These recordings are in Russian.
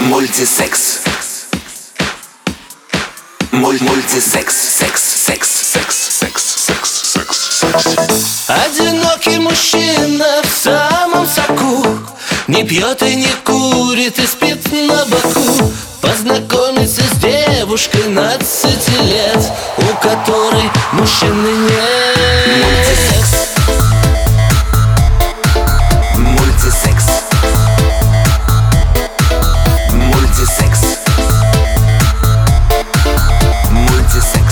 Мультисекс. Мультисекс. Секс. Одинокий мужчина в самом соку, не пьет и не курит и спит на боку. Познакомиться с девушкой 12 лет, у которой мужчины нет. Мультисекс. Мультисекс. Мультисекс.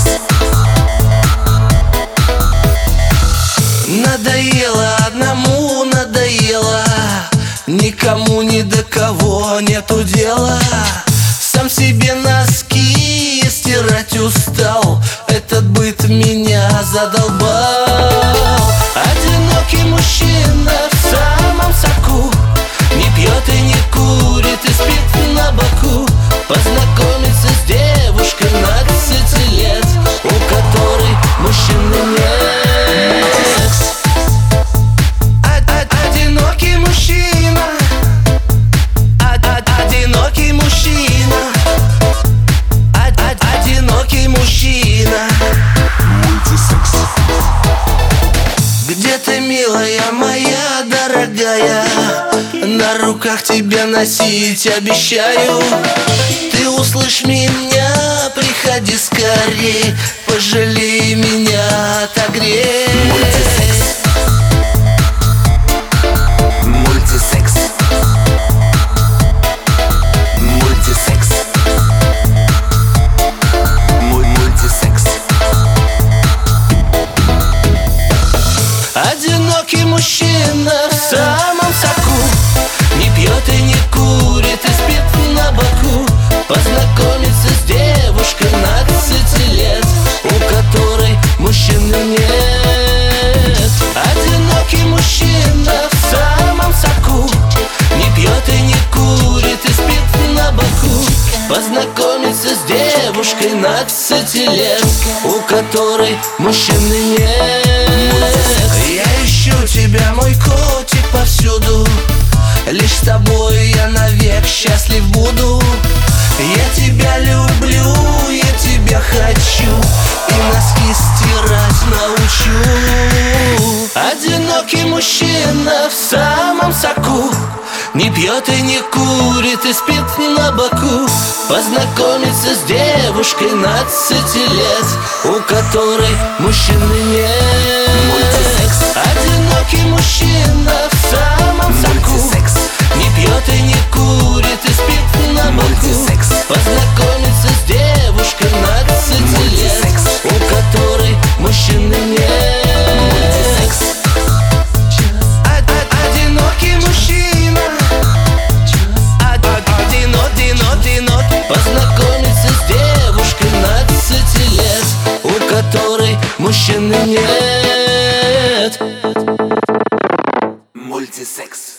Надоело одному, надоело, никому ни до кого нету дела. Сам себе носки стирать устал, этот быт меня задолбал. Одинокий мужчина в самом соку, не пьет и не курит и спит на боку. Познакомиться с девушкой 12 лет, у которой мужчины нет. Одинокий мужчина, одинокий мужчина, одинокий мужчина. Мультисекс. Где ты, милая моя дорогая? На руках тебя носить обещаю. Ты услышь меня, приходи скорей, пожалей меня, отогрей. Мультисекс. Мультисекс. Мультисекс. Одинокий мужчина в самом соку, не пьет и не курит и спит на боку. Познакомиться с девушкой 12 лет, у которой мужчины нет. Одинокий мужчина в самом соку, не пьет и не курит и спит на боку. Познакомиться с девушкой 12 лет, у которой мужчины нет. Я ищу тебя, мой котик, повсюду, лишь с тобой я навек счастлив буду. Я тебя люблю, я тебя хочу, и носки стирать научу. Одинокий мужчина в самом соку, не пьет и не курит и спит на боку. Познакомиться с девушкой 12 лет, у которой мужчины нет. Одинокий мужчина в самом соку, не пьет и не курит и спит на боку. Познакомиться с девушкой 12 лет, у которой мужчины нет. Одинокий мужчина, одинокий. Познакомиться с девушкой 12 лет, у которой мужчины нет. Мультисекс.